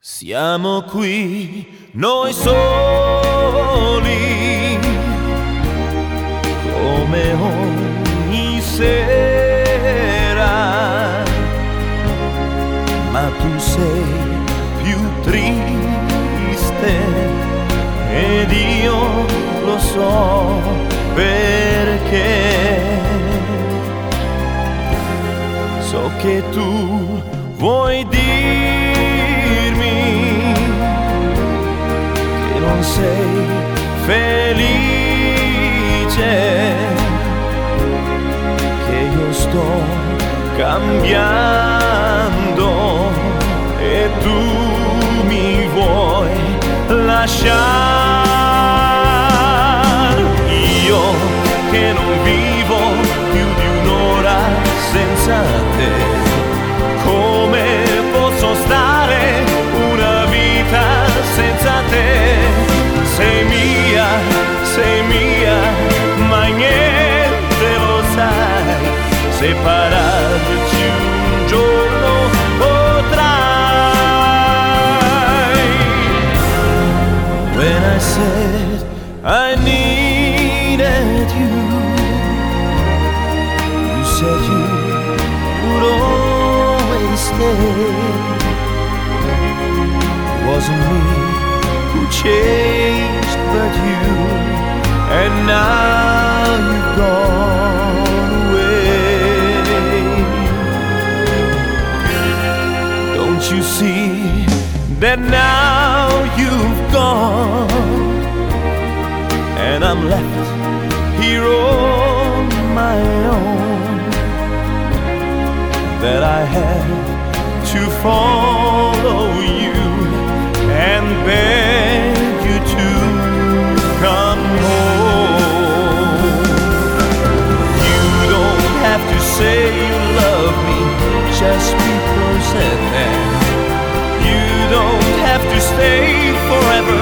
Siamo qui noi soli, come ogni sera, ma tu sei più triste ed io lo so perché. So che tu vuoi dirmi che non sei felice, che io sto cambiando e tu mi vuoi lasciare. Io che non vivo più di un'ora senza te, come posso stare una vita senza te? Sei mia, ma niente lo sai, separarci un giorno potrai. When I said I needed you, you said you would always stay. It wasn't me who changed but you, and now you've gone away. Don't you see that now you've gone, and I'm left here on my own, that I have to follow you and beg you to come home. You don't have to say you love me, just be close at hand. You don't have to stay forever